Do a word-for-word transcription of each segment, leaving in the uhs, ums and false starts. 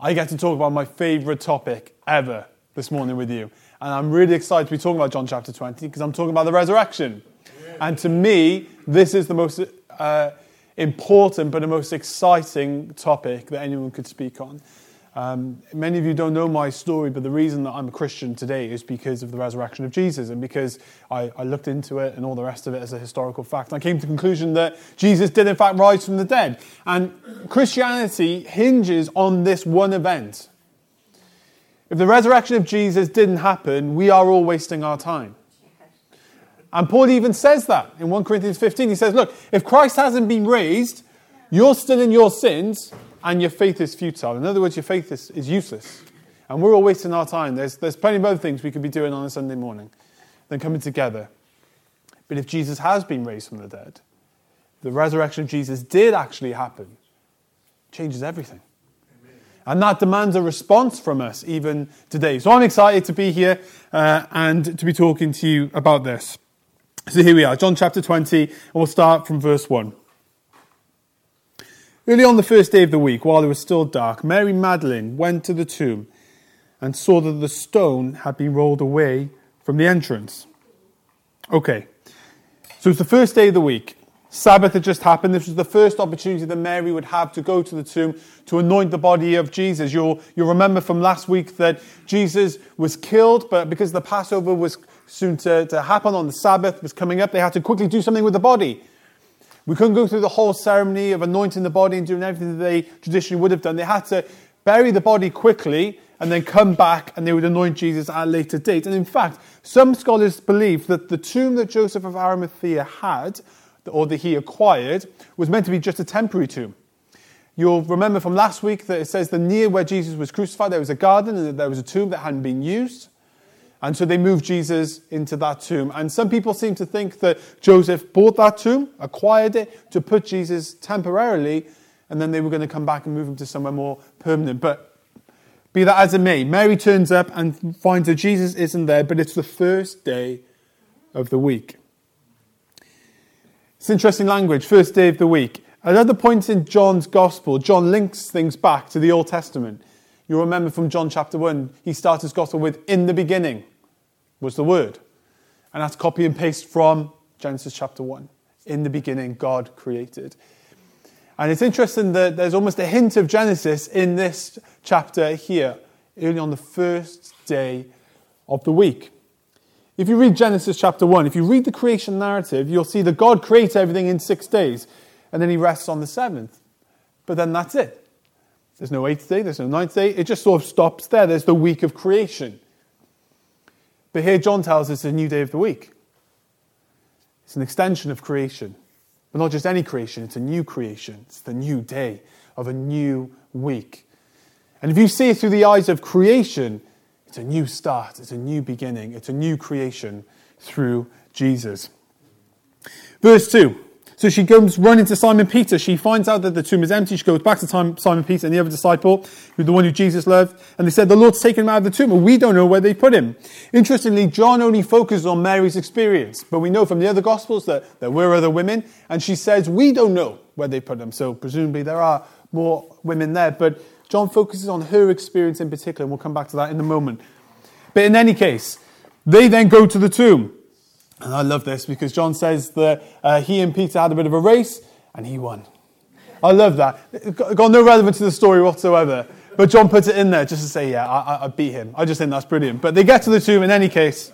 I get to talk about my favourite topic ever this morning with you. And I'm really excited to be talking about John chapter twenty because I'm talking about the resurrection. Yeah. And to me, this is the most uh, important but the most exciting topic that anyone could speak on. Um, many of you don't know my story, but the reason that I'm a Christian today is because of the resurrection of Jesus and because I, I looked into it and all the rest of it as a historical fact. And I came to the conclusion that Jesus did in fact rise from the dead. And Christianity hinges on this one event. If the resurrection of Jesus didn't happen, we are all wasting our time. And Paul even says that in First Corinthians fifteen. He says, look, if Christ hasn't been raised, you're still in your sins and your faith is futile. In other words, your faith is, is useless. And we're all wasting our time. There's, there's plenty of other things we could be doing on a Sunday morning than coming together. But if Jesus has been raised from the dead, the resurrection of Jesus did actually happen, it changes everything. Amen. And that demands a response from us even today. So I'm excited to be here uh, and to be talking to you about this. So here we are, John chapter twenty, and we'll start from verse one. Early on the first day of the week, while it was still dark, Mary Magdalene went to the tomb and saw that the stone had been rolled away from the entrance. Okay, so it's the first day of the week. Sabbath had just happened. This was the first opportunity that Mary would have to go to the tomb to anoint the body of Jesus. You'll, you'll remember from last week that Jesus was killed, but because the Passover was soon to, to happen on the Sabbath, was coming up, they had to quickly do something with the body. We couldn't go through the whole ceremony of anointing the body and doing everything that they traditionally would have done. They had to bury the body quickly and then come back and they would anoint Jesus at a later date. And in fact, some scholars believe that the tomb that Joseph of Arimathea had, or that he acquired, was meant to be just a temporary tomb. You'll remember from last week that it says that near where Jesus was crucified, there was a garden and that there was a tomb that hadn't been used. And so they moved Jesus into that tomb. And some people seem to think that Joseph bought that tomb, acquired it, to put Jesus temporarily, and then they were going to come back and move him to somewhere more permanent. But be that as it may, Mary turns up and finds that Jesus isn't there, but it's the first day of the week. It's interesting language, first day of the week. At other points in John's Gospel, John links things back to the Old Testament. You'll remember from John chapter one, he starts his Gospel with, in the beginning was the Word. And that's copy and paste from Genesis chapter one. In the beginning, God created. And it's interesting that there's almost a hint of Genesis in this chapter here, early on the first day of the week. If you read Genesis chapter one, if you read the creation narrative, you'll see that God creates everything in six days, and then he rests on the seventh. But then that's it. There's no eighth day, there's no ninth day. It just sort of stops there. There's the week of creation. But here John tells us it's a new day of the week. It's an extension of creation. But not just any creation, it's a new creation. It's the new day of a new week. And if you see it through the eyes of creation, it's a new start, it's a new beginning, it's a new creation through Jesus. Verse two. So she comes running to Simon Peter. She finds out that the tomb is empty. She goes back to Simon Peter and the other disciple, who the one who Jesus loved. And they said, the Lord's taken him out of the tomb, and we don't know where they put him. Interestingly, John only focuses on Mary's experience. But we know from the other Gospels that there were other women. And she says, we don't know where they put him. So presumably there are more women there. But John focuses on her experience in particular. And we'll come back to that in a moment. But in any case, they then go to the tomb. And I love this because John says that uh, he and Peter had a bit of a race and he won. I love that. It got no relevance to the story whatsoever. But John puts it in there just to say, yeah, I, I beat him. I just think that's brilliant. But they get to the tomb in any case.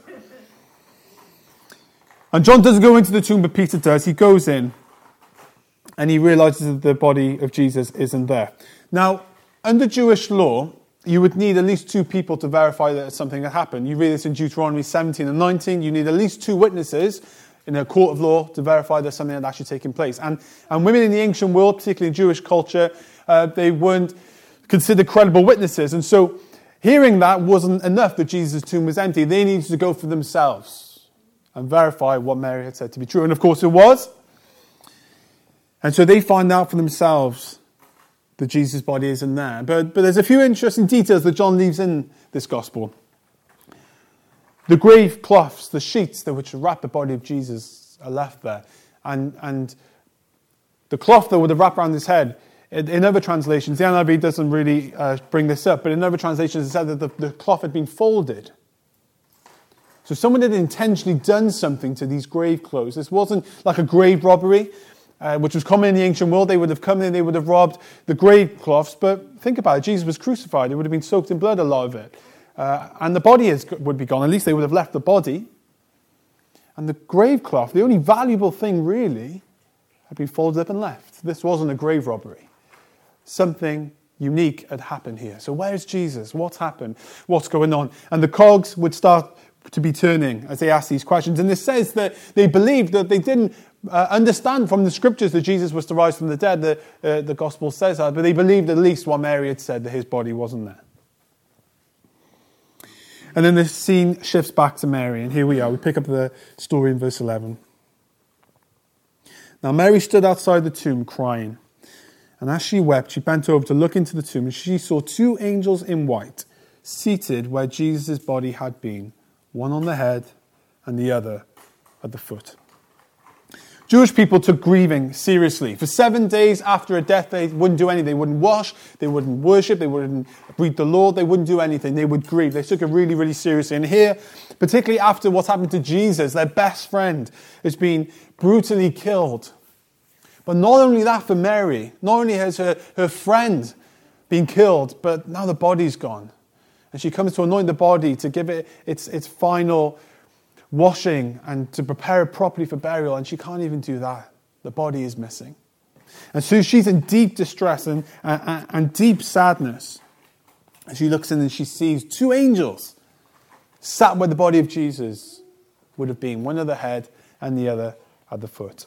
And John doesn't go into the tomb, but Peter does. He goes in and he realizes that the body of Jesus isn't there. Now, under Jewish law, you would need at least two people to verify that something had happened. You read this in Deuteronomy seventeen and nineteen. You need at least two witnesses in a court of law to verify that something had actually taken place. And, and women in the ancient world, particularly in Jewish culture, uh, they weren't considered credible witnesses. And so hearing that wasn't enough that Jesus' tomb was empty. They needed to go for themselves and verify what Mary had said to be true. And of course it was. And so they find out for themselves that Jesus' body isn't there. But, but there's a few interesting details that John leaves in this gospel. The grave cloths, the sheets that which wrap the body of Jesus are left there. And, and the cloth that would have wrapped around his head, In, in other translations, the N I V doesn't really uh, bring this up, but in other translations it said that the, the cloth had been folded. So someone had intentionally done something to these grave clothes. This wasn't like a grave robbery, uh, which was common in the ancient world. They would have come in, they would have robbed the grave cloths. But think about it, Jesus was crucified. It would have been soaked in blood, a lot of it. Uh, and the body is, would be gone. At least they would have left the body. And the grave cloth, the only valuable thing really, had been folded up and left. This wasn't a grave robbery. Something unique had happened here. So where's Jesus? What's happened? What's going on? And the cogs would start to be turning as they ask these questions. And this says that they believed that they didn't uh, understand from the scriptures that Jesus was to rise from the dead. The, uh, the gospel says that, but they believed at least what Mary had said, that his body wasn't there. And then the scene shifts back to Mary, and here we are. We pick up the story in verse eleven. Now Mary stood outside the tomb crying, and as she wept, she bent over to look into the tomb, and she saw two angels in white seated where Jesus' body had been, one on the head and the other at the foot. Jewish people took grieving seriously. For seven days after a death, they wouldn't do anything. They wouldn't wash, they wouldn't worship, they wouldn't read the Lord, they wouldn't do anything. They would grieve. They took it really, really seriously. And here, particularly after what's happened to Jesus, their best friend has been brutally killed. But not only that for Mary, not only has her, her friend been killed, but now the body's gone. And she comes to anoint the body to give it its, its final washing and to prepare it properly for burial, and she can't even do that. The body is missing. And so she's in deep distress and, and, and deep sadness. And she looks in and she sees two angels sat where the body of Jesus would have been, one at the head and the other at the foot.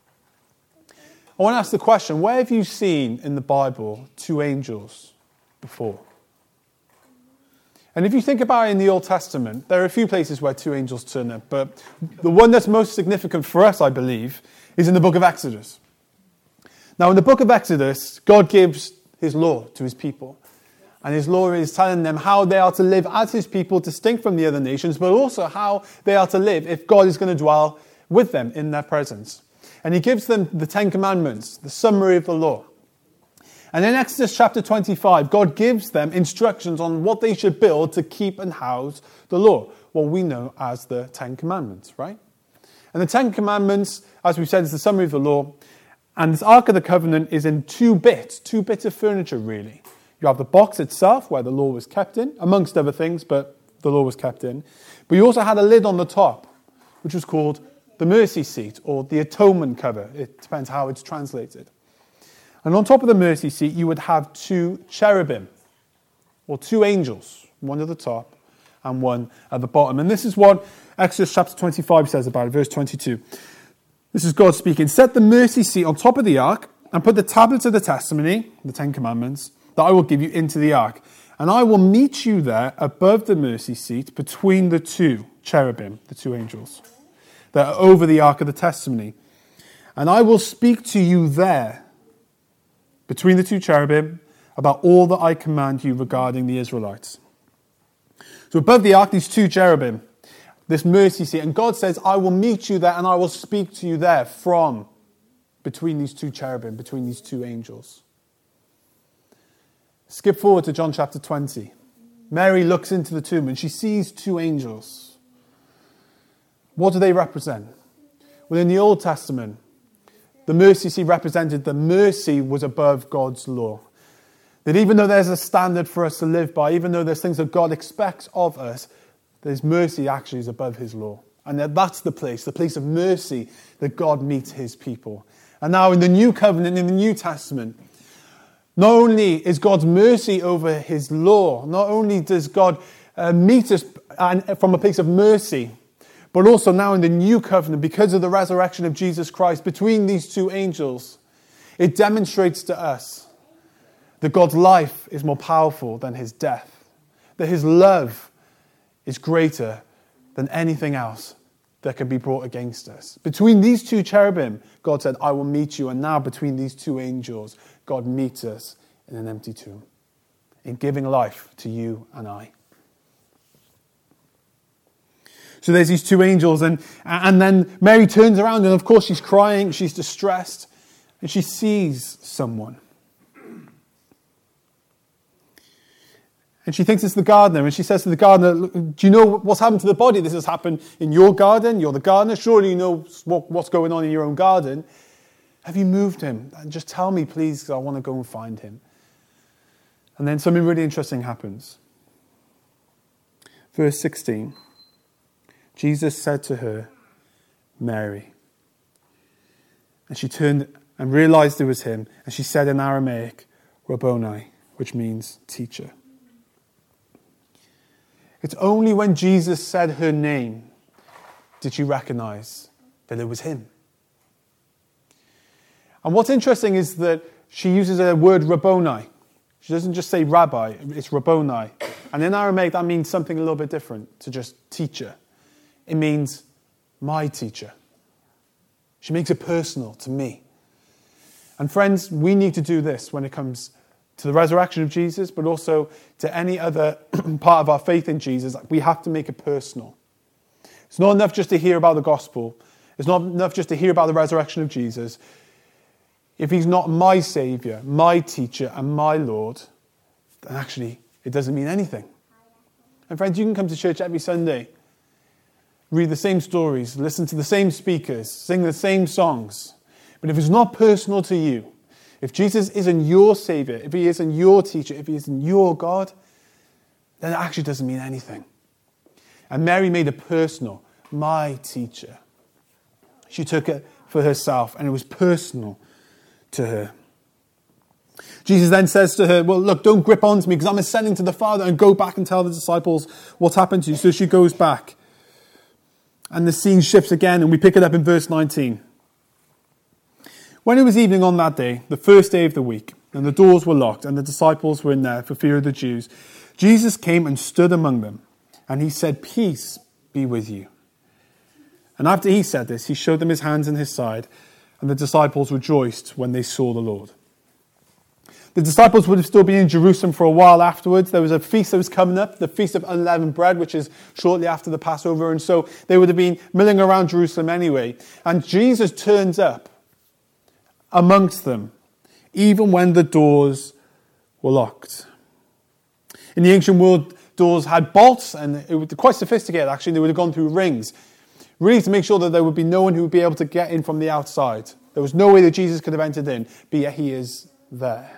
I want to ask the question, where have you seen in the Bible two angels before? And if you think about it in the Old Testament, there are a few places where two angels turn up, but the one that's most significant for us, I believe, is in the book of Exodus. Now, in the book of Exodus, God gives his law to his people. And his law is telling them how they are to live as his people, distinct from the other nations, but also how they are to live if God is going to dwell with them in their presence. And he gives them the Ten Commandments, the summary of the law. And in Exodus chapter twenty-five, God gives them instructions on what they should build to keep and house the law, what we know as the Ten Commandments, right? And the Ten Commandments, as we've said, is the summary of the law. And this Ark of the Covenant is in two bits, two bits of furniture, really. You have the box itself, where the law was kept in, amongst other things, but the law was kept in. But you also had a lid on the top, which was called the mercy seat, or the atonement cover. It depends how it's translated. And on top of the mercy seat, you would have two cherubim, or two angels, one at the top and one at the bottom. And this is what Exodus chapter twenty-five says about it, verse twenty-two. This is God speaking. Set the mercy seat on top of the ark and put the tablets of the testimony, the Ten Commandments, that I will give you into the ark. And I will meet you there above the mercy seat between the two cherubim, the two angels, that are over the ark of the testimony. And I will speak to you there, between the two cherubim, about all that I command you regarding the Israelites. So above the ark, these two cherubim, this mercy seat, and God says, I will meet you there and I will speak to you there from between these two cherubim, between these two angels. Skip forward to John chapter twenty. Mary looks into the tomb and she sees two angels. What do they represent? Well, in the Old Testament, the mercy seat represented that mercy was above God's law. That even though there's a standard for us to live by, even though there's things that God expects of us, there's mercy actually is above his law. And that that's the place, the place of mercy that God meets his people. And now in the New Covenant, in the New Testament, not only is God's mercy over his law, not only does God uh, meet us from a place of mercy, but also now in the new covenant, because of the resurrection of Jesus Christ, between these two angels, it demonstrates to us that God's life is more powerful than his death. That his love is greater than anything else that can be brought against us. Between these two cherubim, God said, I will meet you. And now between these two angels, God meets us in an empty tomb, in giving life to you and I. So there's these two angels, and, and then Mary turns around, and of course she's crying, she's distressed, and she sees someone. And she thinks it's the gardener. And she says to the gardener, do you know what's happened to the body? This has happened in your garden. You're the gardener. Surely you know what, what's going on in your own garden. Have you moved him? And just tell me, please, because I want to go and find him. And then something really interesting happens. Verse sixteen. Jesus said to her, Mary. And she turned and realized it was him. And she said in Aramaic, Rabboni, which means teacher. It's only when Jesus said her name did she recognize that it was him. And what's interesting is that she uses a word Rabboni. She doesn't just say rabbi, it's Rabboni. And in Aramaic, that means something a little bit different to just teacher. It means my teacher. She makes it personal to me. And friends, we need to do this when it comes to the resurrection of Jesus, but also to any other part of our faith in Jesus. We have to make it personal. It's not enough just to hear about the gospel. It's not enough just to hear about the resurrection of Jesus. If he's not my Saviour, my teacher, and my Lord, then actually it doesn't mean anything. And friends, you can come to church every Sunday, read the same stories, listen to the same speakers, sing the same songs. But if it's not personal to you, if Jesus isn't your Saviour, if he isn't your teacher, if he isn't your God, then it actually doesn't mean anything. And Mary made it personal. My teacher. She took it for herself, and it was personal to her. Jesus then says to her, well, look, don't grip onto me because I'm ascending to the Father, and go back and tell the disciples what's happened to you. So she goes back. And the scene shifts again, and we pick it up in verse nineteen. When it was evening on that day, the first day of the week, and the doors were locked, and the disciples were in there for fear of the Jews, Jesus came and stood among them, and he said, peace be with you. And after he said this, he showed them his hands and his side, and the disciples rejoiced when they saw the Lord. The disciples would have still been in Jerusalem for a while afterwards. There was a feast that was coming up, the Feast of Unleavened Bread, which is shortly after the Passover, and so they would have been milling around Jerusalem anyway. And Jesus turns up amongst them, even when the doors were locked. In the ancient world, doors had bolts, and it was quite sophisticated, actually. They would have gone through rings, really to make sure that there would be no one who would be able to get in from the outside. There was no way that Jesus could have entered in, but yet he is there.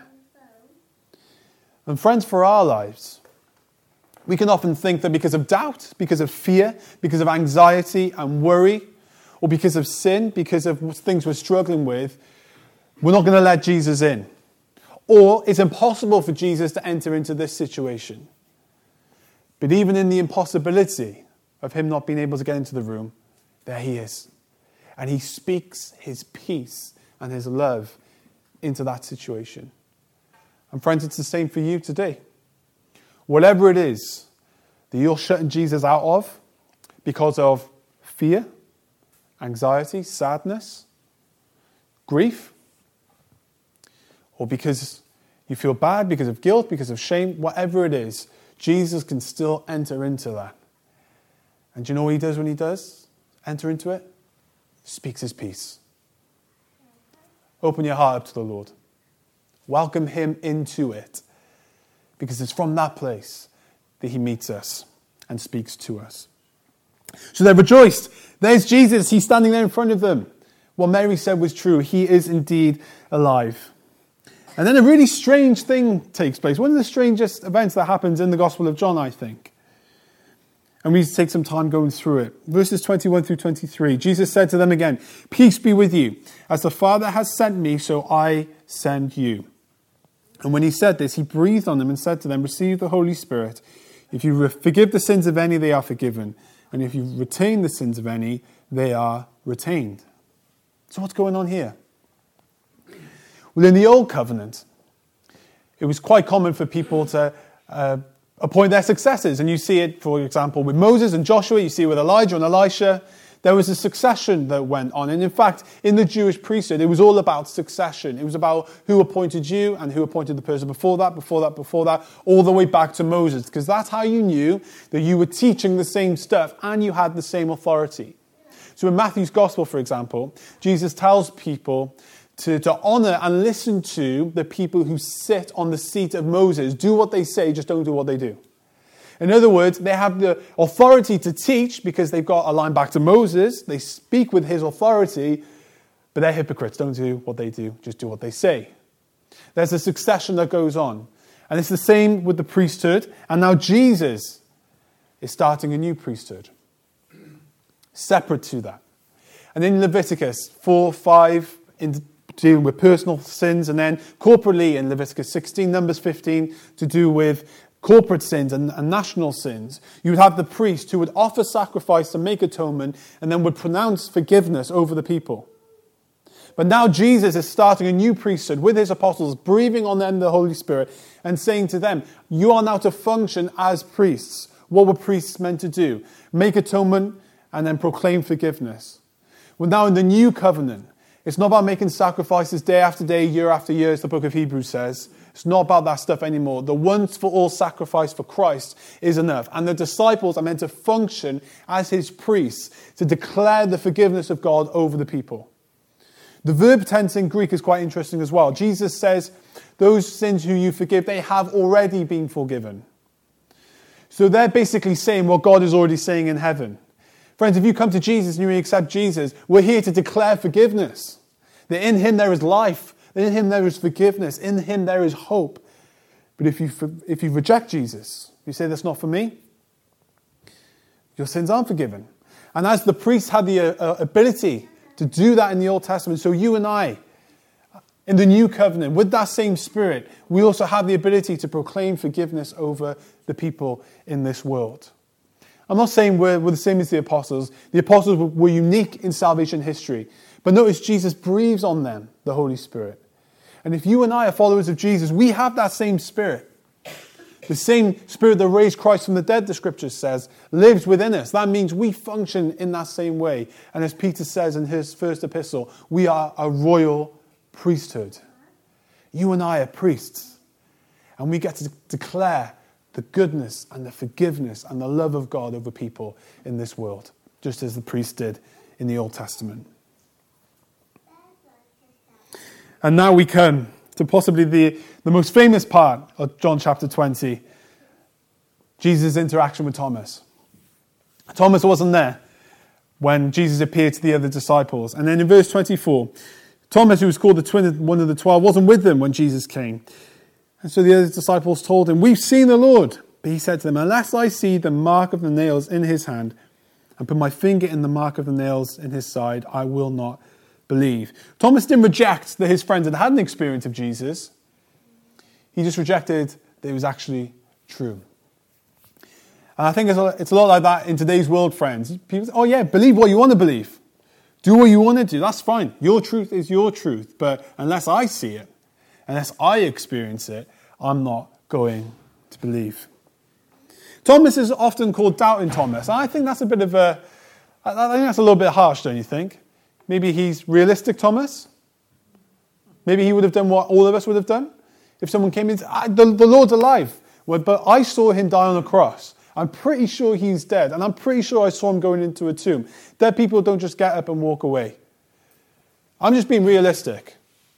And friends, for our lives, we can often think that because of doubt, because of fear, because of anxiety and worry, or because of sin, because of things we're struggling with, we're not going to let Jesus in. Or it's impossible for Jesus to enter into this situation. But even in the impossibility of him not being able to get into the room, there he is. And he speaks his peace and his love into that situation. And friends, it's the same for you today. Whatever it is that you're shutting Jesus out of because of fear, anxiety, sadness, grief, or because you feel bad, because of guilt, because of shame, whatever it is, Jesus can still enter into that. And do you know what he does when he does enter into it? He speaks his peace. Open your heart up to the Lord. Welcome him into it. Because it's from that place that he meets us and speaks to us. So they're rejoiced. There's Jesus. He's standing there in front of them. What Mary said was true. He is indeed alive. And then a really strange thing takes place. One of the strangest events that happens in the Gospel of John, I think. And we need to take some time going through it. Verses twenty-one through twenty-three. Jesus said to them again, peace be with you. As the Father has sent me, so I send you. And when he said this, he breathed on them and said to them, receive the Holy Spirit. If you re- forgive the sins of any, they are forgiven. And if you retain the sins of any, they are retained. So what's going on here? Well, in the Old Covenant, it was quite common for people to uh, appoint their successors. And you see it, for example, with Moses and Joshua. You see it with Elijah and Elisha. There was a succession that went on. And in fact, in the Jewish priesthood, it was all about succession. It was about who appointed you and who appointed the person before that, before that, before that, all the way back to Moses. Because that's how you knew that you were teaching the same stuff and you had the same authority. So in Matthew's Gospel, for example, Jesus tells people to, to honor and listen to the people who sit on the seat of Moses. Do what they say, just don't do what they do. In other words, they have the authority to teach because they've got a line back to Moses. They speak with his authority, but they're hypocrites. Don't do what they do, just do what they say. There's a succession that goes on. And it's the same with the priesthood. And now Jesus is starting a new priesthood, separate to that. And in Leviticus four, five, in dealing with personal sins, and then corporately in Leviticus sixteen, Numbers fifteen, to do with corporate sins and, and national sins, you would have the priest who would offer sacrifice to make atonement and then would pronounce forgiveness over the people. But now Jesus is starting a new priesthood with his apostles, breathing on them the Holy Spirit and saying to them, you are now to function as priests. What were priests meant to do? Make atonement and then proclaim forgiveness. Well, now in the new covenant, it's not about making sacrifices day after day, year after year, as the book of Hebrews says. It's not about that stuff anymore. The once for all sacrifice for Christ is enough. And the disciples are meant to function as his priests to declare the forgiveness of God over the people. The verb tense in Greek is quite interesting as well. Jesus says, those sins who you forgive, they have already been forgiven. So they're basically saying what God is already saying in heaven. Friends, if you come to Jesus and you accept Jesus, we're here to declare forgiveness. That in him there is life. In him there is forgiveness. In him there is hope. But if you if you reject Jesus, you say that's not for me, your sins aren't forgiven. And as the priests had the uh, ability to do that in the Old Testament, so you and I, in the new covenant, with that same spirit, we also have the ability to proclaim forgiveness over the people in this world. I'm not saying we're, we're the same as the apostles. The apostles were, were unique in salvation history. But notice Jesus breathes on them the Holy Spirit. And if you and I are followers of Jesus, we have that same spirit. The same spirit that raised Christ from the dead, the scripture says, lives within us. That means we function in that same way. And as Peter says in his first epistle, we are a royal priesthood. You and I are priests. And we get to declare the goodness and the forgiveness and the love of God over people in this world, just as the priests did in the Old Testament. And now we come to possibly the, the most famous part of John chapter twenty, Jesus' interaction with Thomas. Thomas wasn't there when Jesus appeared to the other disciples. And then in verse twenty-four, Thomas, who was called the twin of one of the twelve, wasn't with them when Jesus came. And so the other disciples told him, we've seen the Lord. But he said to them, unless I see the mark of the nails in his hand and put my finger in the mark of the nails in his side, I will not believe. Thomas didn't reject that his friends had had an experience of Jesus. He just rejected that it was actually true. And I think it's a, it's a lot like that in today's world, friends. People say, oh yeah, believe what you want to believe. Do what you want to do. That's fine. Your truth is your truth. But unless I see it, unless I experience it, I'm not going to believe. Thomas is often called Doubting Thomas. I think that's a bit of a, I think that's a little bit harsh, don't you think? Maybe he's realistic Thomas. Maybe he would have done what all of us would have done. If someone came in and said, the, the Lord's alive, well, but I saw him die on a cross. I'm pretty sure he's dead. And I'm pretty sure I saw him going into a tomb. Dead people don't just get up and walk away. I'm just being realistic.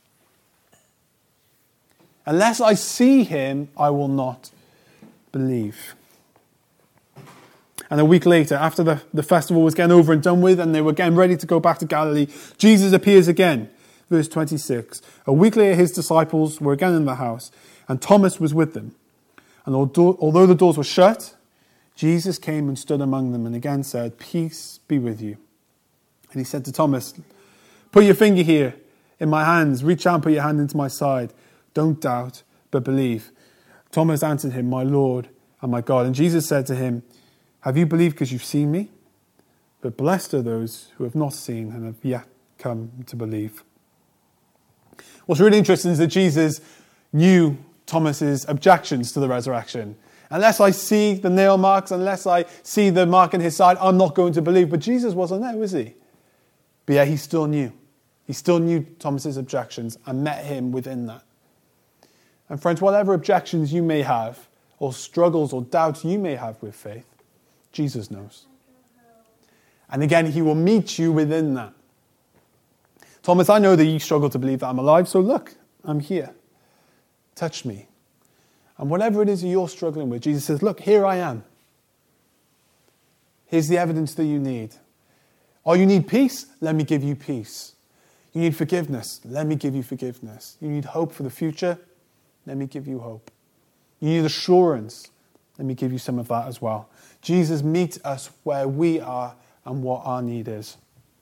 Unless I see him, I will not believe. And a week later, after the, the festival was getting over and done with, and they were getting ready to go back to Galilee, Jesus appears again. Verse twenty-six. A week later, his disciples were again in the house, and Thomas was with them. And although, although the doors were shut, Jesus came and stood among them and again said, peace be with you. And he said to Thomas, put your finger here in my hands. Reach out and put your hand into my side. Don't doubt, but believe. Thomas answered him, my Lord and my God. And Jesus said to him, have you believed because you've seen me? But blessed are those who have not seen and have yet come to believe. What's really interesting is that Jesus knew Thomas's objections to the resurrection. Unless I see the nail marks, unless I see the mark in his side, I'm not going to believe. But Jesus wasn't there, was he? But yeah, he still knew. He still knew Thomas's objections and met him within that. And friends, whatever objections you may have, or struggles or doubts you may have with faith, Jesus knows. And again, he will meet you within that. Thomas, I know that you struggle to believe that I'm alive, so look, I'm here. Touch me. And whatever it is that you're struggling with, Jesus says, look, here I am. Here's the evidence that you need. Oh, you need peace? Let me give you peace. You need forgiveness? Let me give you forgiveness. You need hope for the future? Let me give you hope. You need assurance? Let me give you some of that as well. Jesus meets us where we are and what our need is.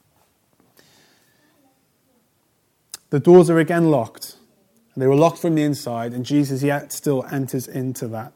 The doors are again locked. They were locked from the inside, and Jesus yet still enters into that.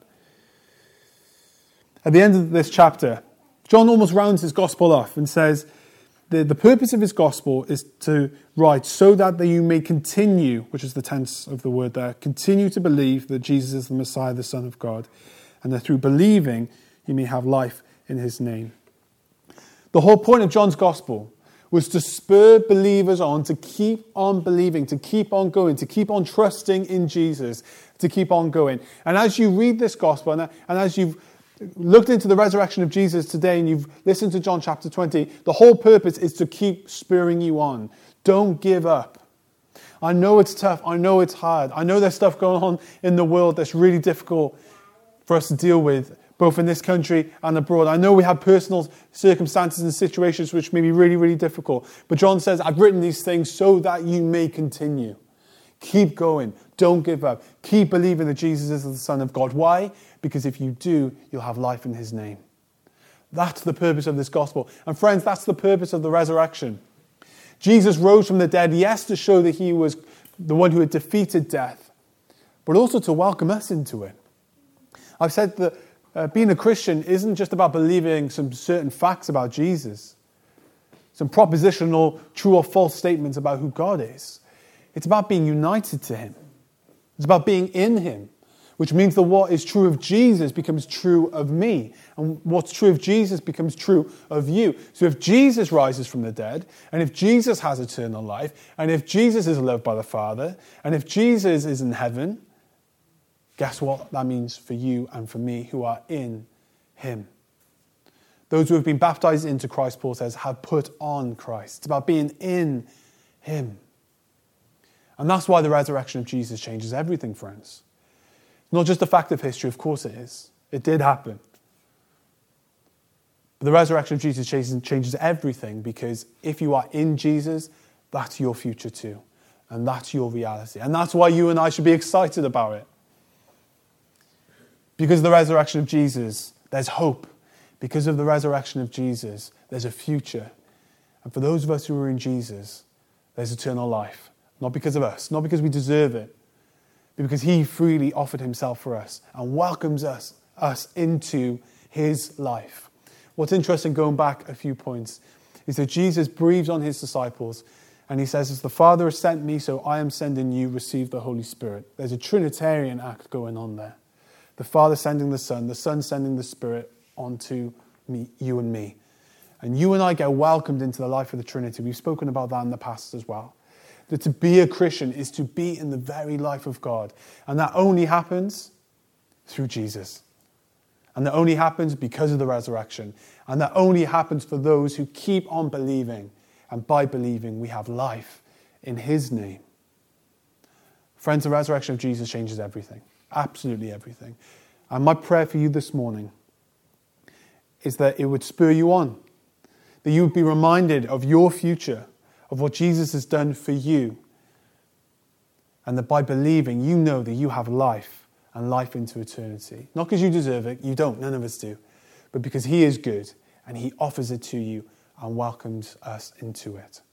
At the end of this chapter, John almost rounds his gospel off and says, the, the purpose of his gospel is to write so that you may continue, which is the tense of the word there, continue to believe that Jesus is the Messiah, the Son of God, and that through believing you may have life in his name. The whole point of John's gospel was to spur believers on to keep on believing, to keep on going, to keep on trusting in Jesus, to keep on going. And as you read this gospel, and, and as you've looked into the resurrection of Jesus today, and you've listened to John chapter twenty, the whole purpose is to keep spurring you on. Don't give up. I know it's tough. I know it's hard. I know there's stuff going on in the world that's really difficult for us to deal with, both in this country and abroad. I know we have personal circumstances and situations which may be really, really difficult. But John says, I've written these things so that you may continue. Keep going. Don't give up. Keep believing that Jesus is the Son of God. Why? Because if you do, you'll have life in his name. That's the purpose of this gospel. And friends, that's the purpose of the resurrection. Jesus rose from the dead, yes, to show that he was the one who had defeated death, but also to welcome us into it. I've said that Uh, being a Christian isn't just about believing some certain facts about Jesus, some propositional true or false statements about who God is. It's about being united to him. It's about being in him, which means that what is true of Jesus becomes true of me, and what's true of Jesus becomes true of you. So if Jesus rises from the dead, and if Jesus has eternal life, and if Jesus is loved by the Father, and if Jesus is in heaven, guess what that means for you and for me who are in him? Those who have been baptized into Christ, Paul says, have put on Christ. It's about being in him. And that's why the resurrection of Jesus changes everything, friends. Not just a fact of history, of course it is. It did happen. But the resurrection of Jesus changes, changes everything, because if you are in Jesus, that's your future too. And that's your reality. And that's why you and I should be excited about it. Because of the resurrection of Jesus, there's hope. Because of the resurrection of Jesus, there's a future. And for those of us who are in Jesus, there's eternal life. Not because of us, not because we deserve it, but because he freely offered himself for us and welcomes us, us into his life. What's interesting, going back a few points, is that Jesus breathes on his disciples and he says, as the Father has sent me, so I am sending you, receive the Holy Spirit. There's a Trinitarian act going on there. The Father sending the Son, the Son sending the Spirit onto me, you and me. And you and I get welcomed into the life of the Trinity. We've spoken about that in the past as well. That to be a Christian is to be in the very life of God. And that only happens through Jesus. And that only happens because of the resurrection. And that only happens for those who keep on believing. And by believing, we have life in his name. Friends, the resurrection of Jesus changes everything. Absolutely everything. And my prayer for you this morning is that it would spur you on. That you would be reminded of your future, of what Jesus has done for you. And that by believing, you know that you have life and life into eternity. Not because you deserve it, you don't, none of us do. But because he is good and he offers it to you and welcomes us into it.